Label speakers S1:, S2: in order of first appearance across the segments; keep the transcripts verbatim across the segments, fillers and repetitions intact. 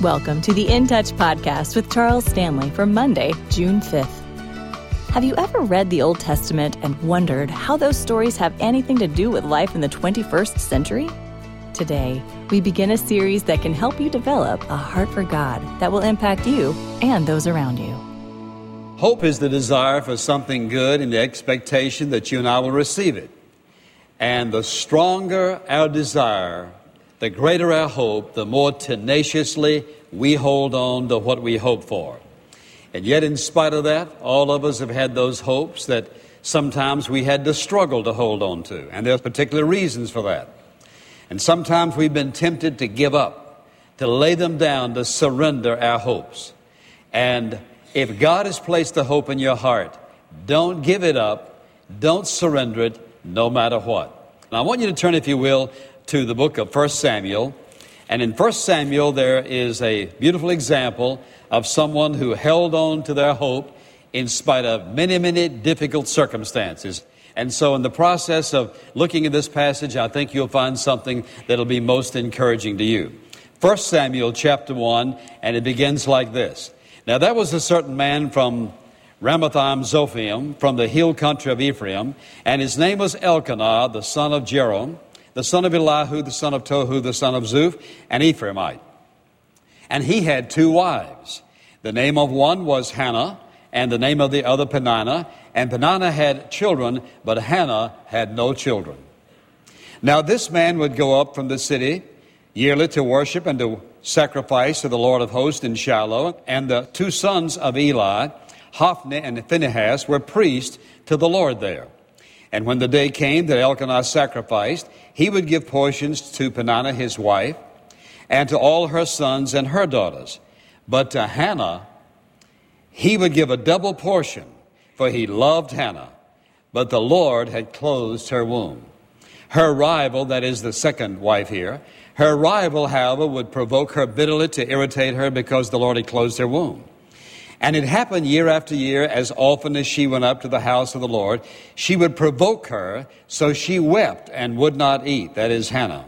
S1: Welcome to the In Touch podcast with Charles Stanley for Monday, June fifth. Have you ever read the Old Testament and wondered how those stories have anything to do with life in the twenty-first century? Today, we begin a series that can help you develop a heart for God that will impact you and those around you.
S2: Hope is the desire for something good and the expectation that you and I will receive it. And the stronger our desire, the greater our hope, the more tenaciously we hold on to what we hope for. And yet, in spite of that, all of us have had those hopes that sometimes we had to struggle to hold on to. And there are particular reasons for that. And sometimes we've been tempted to give up, to lay them down, to surrender our hopes. And if God has placed a hope in your heart, don't give it up, don't surrender it, no matter what. Now, I want you to turn, if you will, to the book of First Samuel. And in First Samuel, there is a beautiful example of someone who held on to their hope in spite of many, many difficult circumstances. And so in the process of looking at this passage, I think you'll find something that'll be most encouraging to you. First Samuel chapter one, and it begins like this. Now there was a certain man from Ramathaim Zophim, from the hill country of Ephraim, and his name was Elkanah, the son of Jeroham, the son of Elihu, the son of Tohu, the son of Zuph, an Ephraimite. And he had two wives. The name of one was Hannah, and the name of the other Peninnah. And Peninnah had children, but Hannah had no children. Now this man would go up from the city yearly to worship and to sacrifice to the Lord of hosts in Shiloh. And the two sons of Eli, Hophni and Phinehas, were priests to the Lord there. And when the day came that Elkanah sacrificed, he would give portions to Peninnah his wife, and to all her sons and her daughters. But to Hannah, he would give a double portion, for he loved Hannah. But the Lord had closed her womb. Her rival, that is the second wife here, her rival, however, would provoke her bitterly to irritate her because the Lord had closed her womb. And it happened year after year, as often as she went up to the house of the Lord, she would provoke her, so she wept and would not eat, that is Hannah.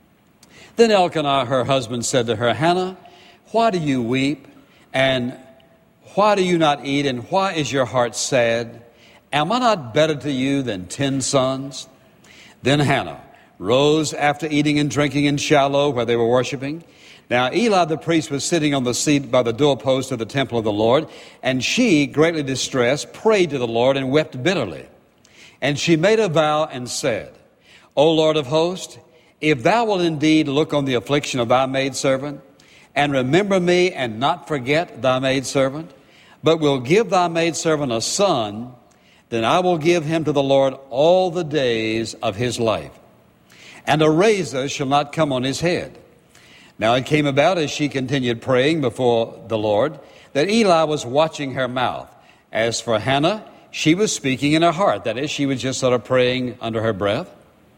S2: Then Elkanah, her husband, said to her, Hannah, why do you weep? And why do you not eat? And why is your heart sad? Am I not better to you than ten sons? Then Hannah rose after eating and drinking in Shiloh, where they were worshiping. Now Eli the priest was sitting on the seat by the doorpost of the temple of the Lord, and she, greatly distressed, prayed to the Lord and wept bitterly. And she made a vow and said, O Lord of hosts, if thou wilt indeed look on the affliction of thy maidservant, and remember me and not forget thy maidservant, but will give thy maidservant a son, then I will give him to the Lord all the days of his life. And a razor shall not come on his head. Now it came about, as she continued praying before the Lord, that Eli was watching her mouth. As for Hannah, she was speaking in her heart. That is, she was just sort of praying under her breath.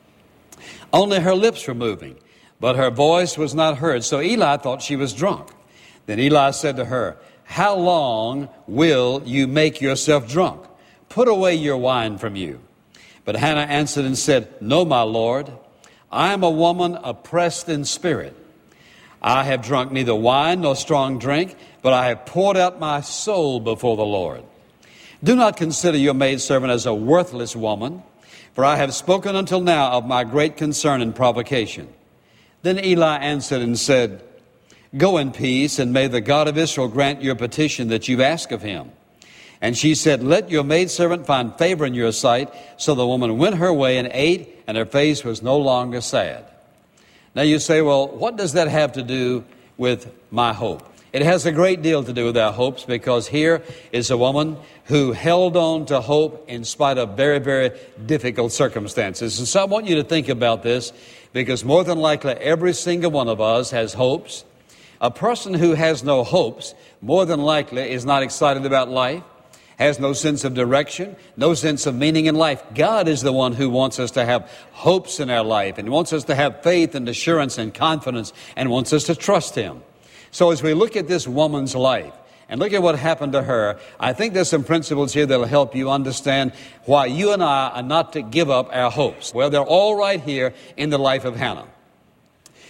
S2: Only her lips were moving, but her voice was not heard. So Eli thought she was drunk. Then Eli said to her, how long will you make yourself drunk? Put away your wine from you. But Hannah answered and said, no, my Lord, I am a woman oppressed in spirit. I have drunk neither wine nor strong drink, but I have poured out my soul before the Lord. Do not consider your maidservant as a worthless woman, for I have spoken until now of my great concern and provocation. Then Eli answered and said, go in peace, and may the God of Israel grant your petition that you ask of him. And she said, let your maidservant find favor in your sight. So the woman went her way and ate, and her face was no longer sad. Now you say, well, what does that have to do with my hope? It has a great deal to do with our hopes, because here is a woman who held on to hope in spite of very, very difficult circumstances. And so I want you to think about this, because more than likely every single one of us has hopes. A person who has no hopes, more than likely, is not excited about life, has no sense of direction, no sense of meaning in life. God is the one who wants us to have hopes in our life, and wants us to have faith and assurance and confidence, and wants us to trust him. So as we look at this woman's life and look at what happened to her, I think there's some principles here that will help you understand why you and I are not to give up our hopes. Well, they're all right here in the life of Hannah.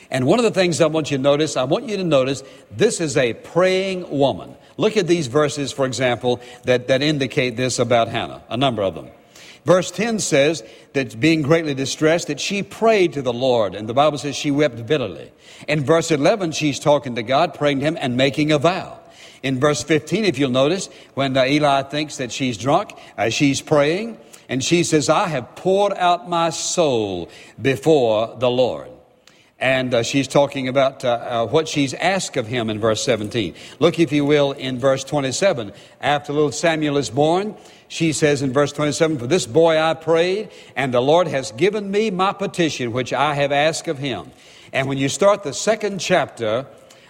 S2: And one of the things I want you to notice, I want you to notice, this is a praying woman. Look at these verses, for example, that, that indicate this about Hannah, a number of them. Verse ten says that being greatly distressed, that she prayed to the Lord. And the Bible says she wept bitterly. In verse eleven, she's talking to God, praying to Him and making a vow. In verse fifteen, if you'll notice, when uh, Eli thinks that she's drunk, uh, she's praying. And she says, I have poured out my soul before the Lord. And uh, she's talking about uh, uh, what she's asked of Him in verse seventeen. Look, if you will, in verse twenty-seven. After little Samuel is born, she says in verse twenty-seven, for this boy I prayed, and the Lord has given me my petition, which I have asked of Him. And when you start the second chapter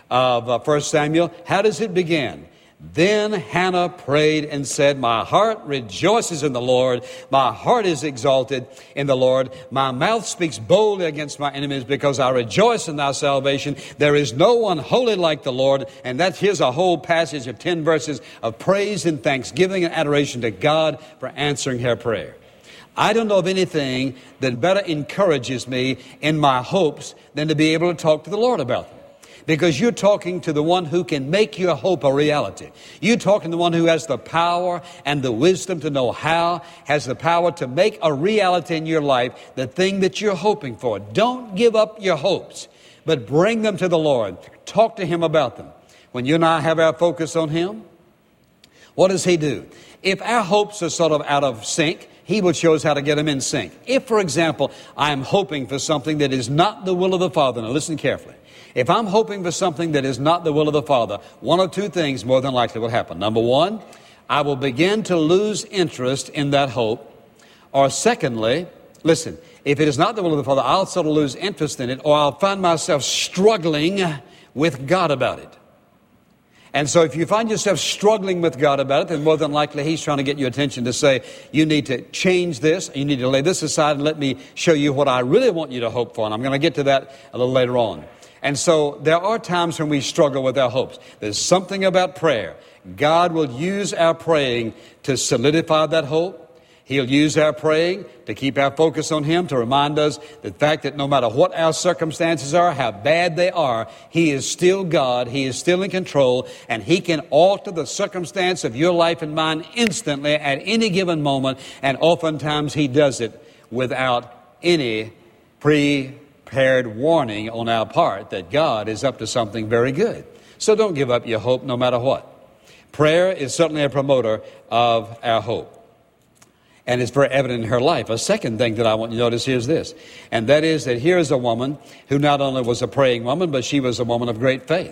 S2: of uh, First Samuel, how does it begin? Then Hannah prayed and said, my heart rejoices in the Lord. My heart is exalted in the Lord. My mouth speaks boldly against my enemies because I rejoice in thy salvation. There is no one holy like the Lord. And that here's a whole passage of ten verses of praise and thanksgiving and adoration to God for answering her prayer. I don't know of anything that better encourages me in my hopes than to be able to talk to the Lord about them. Because you're talking to the one who can make your hope a reality. You're talking to the one who has the power and the wisdom to know how, has the power to make a reality in your life, the thing that you're hoping for. Don't give up your hopes, but bring them to the Lord. Talk to Him about them. When you and I have our focus on Him, what does He do? If our hopes are sort of out of sync, He will show us how to get them in sync. If, for example, I am hoping for something that is not the will of the Father, now listen carefully. If I'm hoping for something that is not the will of the Father, one or two things more than likely will happen. Number one, I will begin to lose interest in that hope. Or secondly, listen, if it is not the will of the Father, I'll sort of lose interest in it, or I'll find myself struggling with God about it. And so if you find yourself struggling with God about it, then more than likely He's trying to get your attention to say, you need to change this, you need to lay this aside and let me show you what I really want you to hope for. And I'm going to get to that a little later on. And so there are times when we struggle with our hopes. There's something about prayer. God will use our praying to solidify that hope. He'll use our praying to keep our focus on Him, to remind us the fact that no matter what our circumstances are, how bad they are, He is still God, He is still in control, and He can alter the circumstance of your life and mine instantly at any given moment, and oftentimes He does it without any pre prepared warning on our part that God is up to something very good. So don't give up your hope no matter what. Prayer is certainly a promoter of our hope. And it's very evident in her life. A second thing that I want you to notice here is this. And that is that here is a woman who not only was a praying woman, but she was a woman of great faith.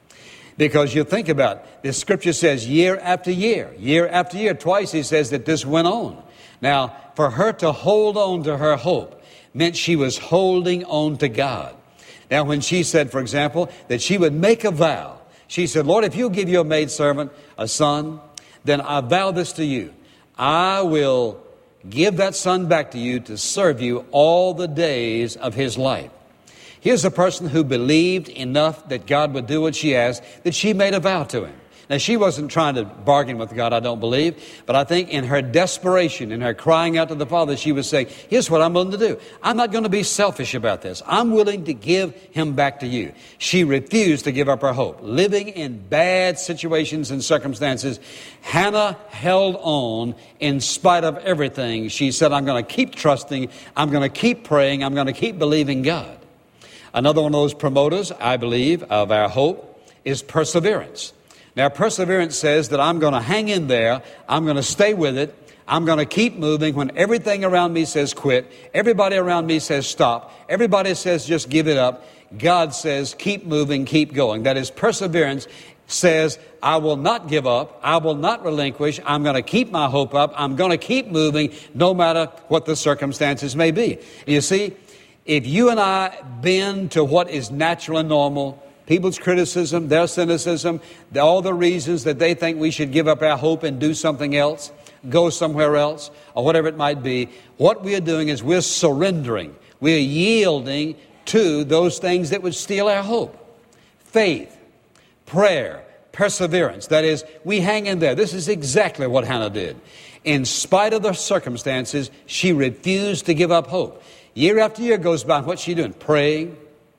S2: Because you think about it, the scripture says year after year, year after year, twice He says that this went on. Now, for her to hold on to her hope meant she was holding on to God. Now, when she said, for example, that she would make a vow, she said, Lord, if you'll give your maidservant a son, then I vow this to you. I will give that son back to you to serve you all the days of his life. Here's a person who believed enough that God would do what she asked, that she made a vow to Him. Now, she wasn't trying to bargain with God, I don't believe, but I think in her desperation, in her crying out to the Father, she was saying, here's what I'm willing to do. I'm not going to be selfish about this. I'm willing to give him back to you. She refused to give up her hope. Living in bad situations and circumstances, Hannah held on in spite of everything. She said, I'm going to keep trusting, I'm going to keep praying, I'm going to keep believing God. Another one of those promoters, I believe, of our hope is perseverance. Now, perseverance says that I'm going to hang in there, I'm going to stay with it, I'm going to keep moving when everything around me says quit, everybody around me says stop, everybody says just give it up. God says keep moving, keep going. That is, perseverance says I will not give up, I will not relinquish, I'm going to keep my hope up, I'm going to keep moving no matter what the circumstances may be. You see, if you and I bend to what is natural and normal, people's criticism, their cynicism, all the reasons that they think we should give up our hope and do something else, go somewhere else, or whatever it might be, what we are doing is we're surrendering. We're yielding to those things that would steal our hope. Faith, prayer, perseverance. That is, we hang in there. This is exactly what Hannah did. In spite of the circumstances, she refused to give up hope. Year after year goes by. What's she doing? Praying,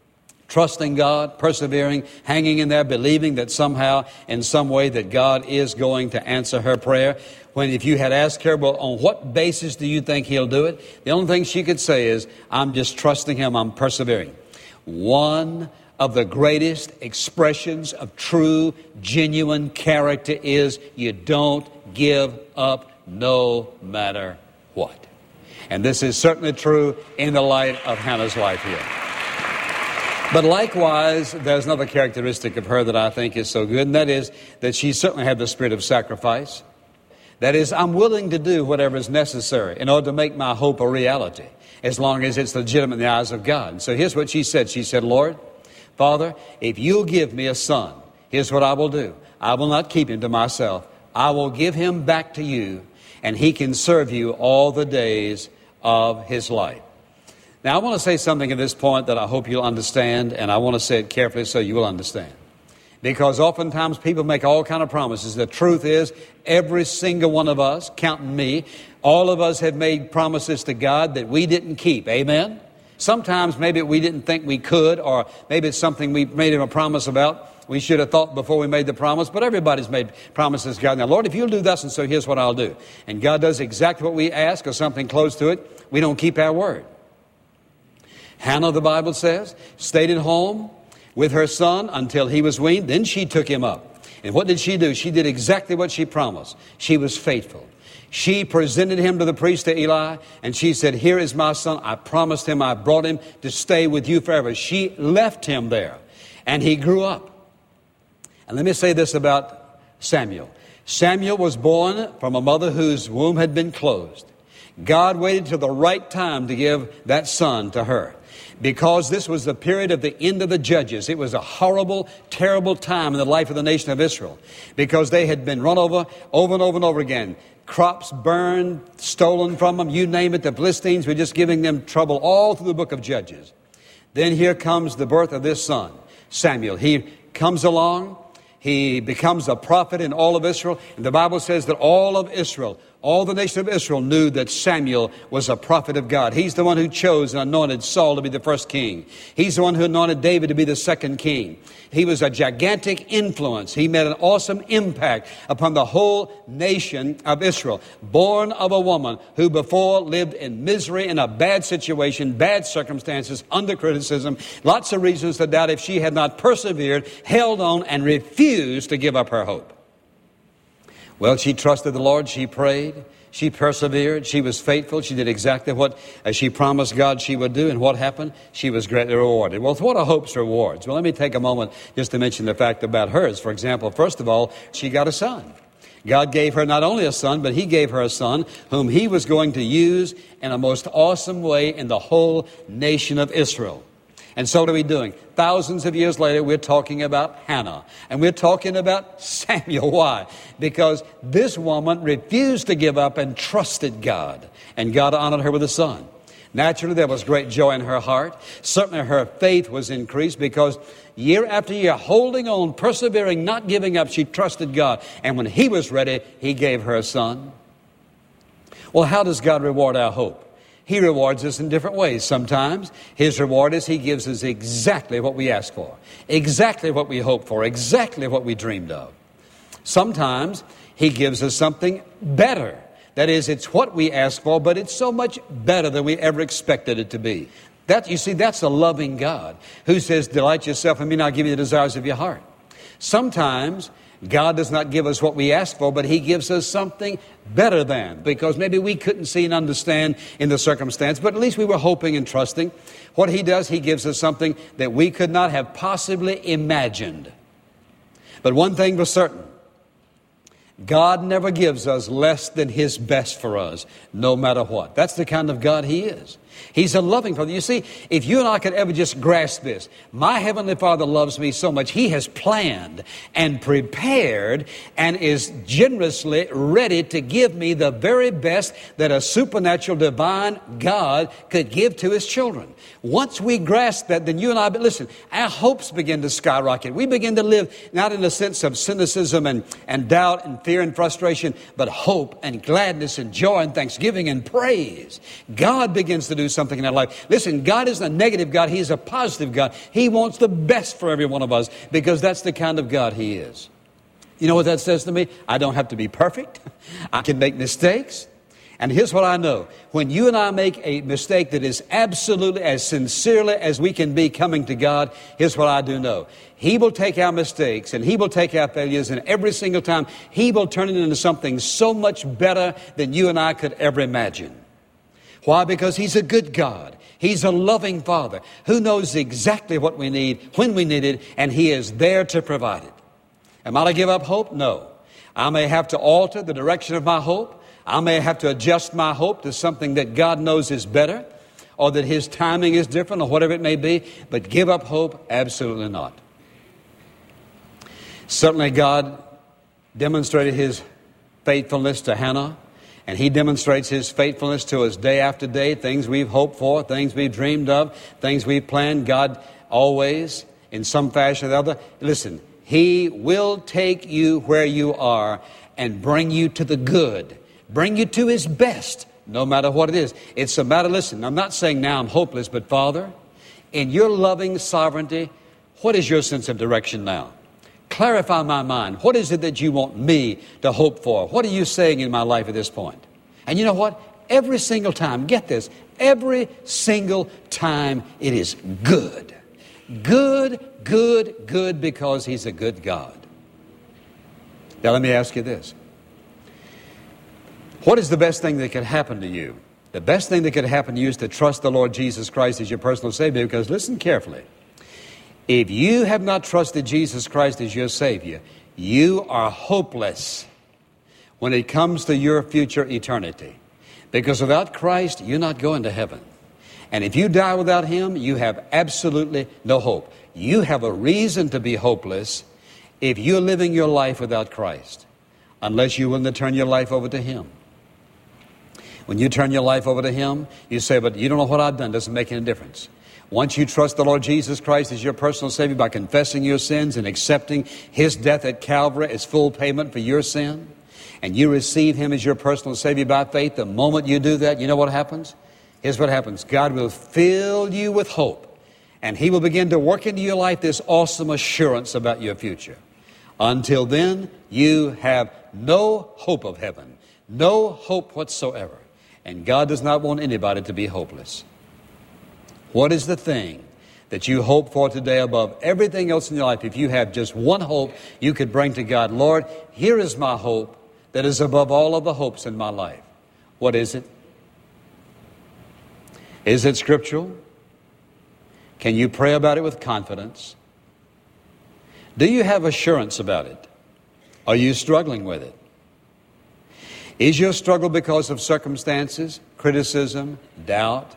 S2: trusting God, persevering, hanging in there, believing that somehow, in some way, that God is going to answer her prayer. When if you had asked her, well, on what basis do you think He'll do it? The only thing she could say is, I'm just trusting Him, I'm persevering. One of the greatest expressions of true, genuine character is you don't give up no matter what. And this is certainly true in the light of Hannah's life here. But likewise, there's another characteristic of her that I think is so good, and that is that she certainly had the spirit of sacrifice. That is, I'm willing to do whatever is necessary in order to make my hope a reality, as long as it's legitimate in the eyes of God. And so here's what she said. She said, Lord, Father, if you'll give me a son, here's what I will do. I will not keep him to myself. I will give him back to you, and he can serve you all the days of his life. Now, I want to say something at this point that I hope you'll understand, and I want to say it carefully so you will understand. Because oftentimes people make all kind of promises. The truth is, every single one of us, counting me, all of us have made promises to God that we didn't keep. Amen? Sometimes maybe we didn't think we could, or maybe it's something we made him a promise about. We should have thought before we made the promise, but everybody's made promises to God. Now, Lord, if you'll do this, and so here's what I'll do. And God does exactly what we ask or something close to it. We don't keep our word. Hannah, the Bible says, stayed at home with her son until he was weaned. Then she took him up. And what did she do? She did exactly what she promised. She was faithful. She presented him to the priest, to Eli, and she said, here is my son. I promised him, I brought him to stay with you forever. She left him there, and he grew up. And let me say this about Samuel. Samuel was born from a mother whose womb had been closed. God waited till the right time to give that son to her, because this was the period of the end of the judges. It was a horrible, terrible time in the life of the nation of Israel, because they had been run over, over and over and over again. Crops burned, stolen from them, you name it. The Philistines were just giving them trouble all through the book of Judges. Then here comes the birth of this son, Samuel. He comes along. He becomes a prophet in all of Israel. And the Bible says that all of Israel, all the nation of Israel knew that Samuel was a prophet of God. He's the one who chose and anointed Saul to be the first king. He's the one who anointed David to be the second king. He was a gigantic influence. He made an awesome impact upon the whole nation of Israel. Born of a woman who before lived in misery, in a bad situation, bad circumstances, under criticism. Lots of reasons to doubt if she had not persevered, held on, and refused to give up her hope. Well, she trusted the Lord. She prayed. She persevered. She was faithful. She did exactly what uh, she promised God she would do. And what happened? She was greatly rewarded. Well, what are hope's rewards? Well, let me take a moment just to mention the fact about hers. For example, first of all, she got a son. God gave her not only a son, but He gave her a son whom He was going to use in a most awesome way in the whole nation of Israel. And so what are we doing? Thousands of years later, we're talking about Hannah. And we're talking about Samuel. Why? Because this woman refused to give up and trusted God. And God honored her with a son. Naturally, there was great joy in her heart. Certainly her faith was increased because year after year, holding on, persevering, not giving up, she trusted God. And when He was ready, He gave her a son. Well, how does God reward our hope? He rewards us in different ways. Sometimes His reward is He gives us exactly what we ask for, exactly what we hope for, exactly what we dreamed of. Sometimes He gives us something better. That is, it's what we ask for, but it's so much better than we ever expected it to be. That, you see, that's a loving God who says, delight yourself in me and I'll give you the desires of your heart. Sometimes God does not give us what we ask for, but He gives us something better than, because maybe we couldn't see and understand in the circumstance, but at least we were hoping and trusting. What He does, He gives us something that we could not have possibly imagined. But one thing was certain, God never gives us less than His best for us, no matter what. That's the kind of God He is. He's a loving Father. You see, if you and I could ever just grasp this, my Heavenly Father loves me so much, He has planned and prepared and is generously ready to give me the very best that a supernatural divine God could give to His children. Once we grasp that, then you and I, but listen, our hopes begin to skyrocket. We begin to live not in a sense of cynicism and, and doubt and fear and frustration, but hope and gladness and joy and thanksgiving and praise. God begins to do do something in our life. Listen, God isn't a negative God. He is a positive God. He wants the best for every one of us because that's the kind of God He is. You know what that says to me? I don't have to be perfect. I can make mistakes. And here's what I know. When you and I make a mistake that is absolutely as sincerely as we can be coming to God, here's what I do know. He will take our mistakes and He will take our failures, and every single time He will turn it into something so much better than you and I could ever imagine. Why? Because He's a good God. He's a loving Father who knows exactly what we need, when we need it, and He is there to provide it. Am I to give up hope? No. I may have to alter the direction of my hope. I may have to adjust my hope to something that God knows is better, or that His timing is different, or whatever it may be. But give up hope? Absolutely not. Certainly God demonstrated His faithfulness to Hannah, and He demonstrates His faithfulness to us day after day. Things we've hoped for, things we've dreamed of, things we've planned. God always, in some fashion or the other, listen, He will take you where you are and bring you to the good. Bring you to His best, no matter what it is. It's a matter, listen, I'm not saying now I'm hopeless, but Father, in your loving sovereignty, what is your sense of direction now? Clarify my mind. What is it that you want me to hope for? What are you saying in my life at this point? And you know what? Every single time, get this, every single time it is good. Good, good, good, because He's a good God. Now let me ask you this. What is the best thing that could happen to you? The best thing that could happen to you is to trust the Lord Jesus Christ as your personal Savior, because listen carefully. If you have not trusted Jesus Christ as your Savior, you are hopeless when it comes to your future eternity. Because without Christ, you're not going to heaven. And if you die without Him, you have absolutely no hope. You have a reason to be hopeless if you're living your life without Christ, unless you're willing to turn your life over to Him. When you turn your life over to Him, you say, but you don't know what I've done. It doesn't make any difference. Once you trust the Lord Jesus Christ as your personal Savior by confessing your sins and accepting His death at Calvary as full payment for your sin, and you receive Him as your personal Savior by faith, the moment you do that, you know what happens? Here's what happens. God will fill you with hope, and He will begin to work into your life this awesome assurance about your future. Until then, you have no hope of heaven, no hope whatsoever. And God does not want anybody to be hopeless. What is the thing that you hope for today above everything else in your life? If you have just one hope you could bring to God, Lord, here is my hope that is above all of the hopes in my life. What is it? Is it scriptural? Can you pray about it with confidence? Do you have assurance about it? Are you struggling with it? Is your struggle because of circumstances, criticism, doubt?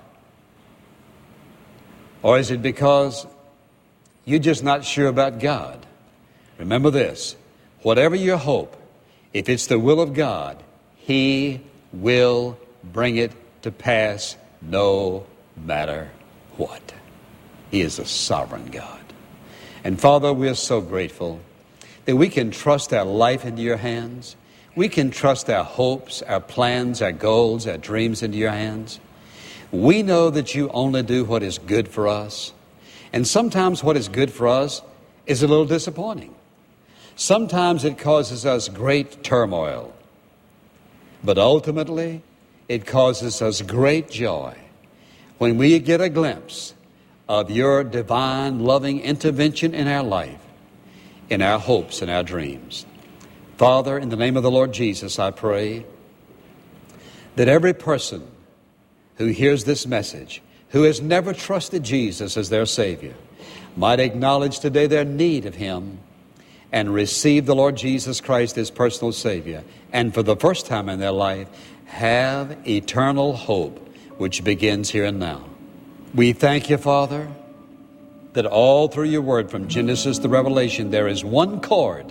S2: Or is it because you're just not sure about God? Remember this, whatever your hope, if it's the will of God, He will bring it to pass no matter what. He is a sovereign God. And Father, we're so grateful that we can trust our life into your hands. We can trust our hopes, our plans, our goals, our dreams into your hands. We know that you only do what is good for us. And sometimes what is good for us is a little disappointing. Sometimes it causes us great turmoil. But ultimately, it causes us great joy when we get a glimpse of your divine, loving intervention in our life, in our hopes and our dreams. Father, in the name of the Lord Jesus, I pray that every person who hears this message, who has never trusted Jesus as their Savior, might acknowledge today their need of Him and receive the Lord Jesus Christ as personal Savior, and for the first time in their life, have eternal hope, which begins here and now. We thank you, Father, that all through your word from Genesis to Revelation, there is one chord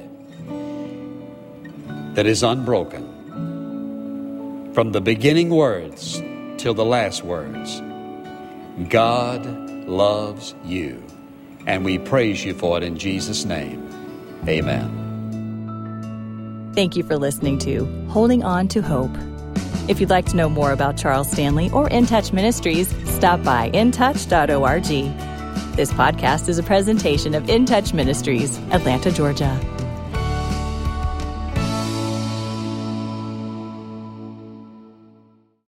S2: that is unbroken. From the beginning words till the last words, God loves you. And we praise you for it in Jesus' name. Amen.
S1: Thank you for listening to Holding On to Hope. If you'd like to know more about Charles Stanley or In Touch Ministries, stop by in touch dot org. This podcast is a presentation of In Touch Ministries, Atlanta, Georgia.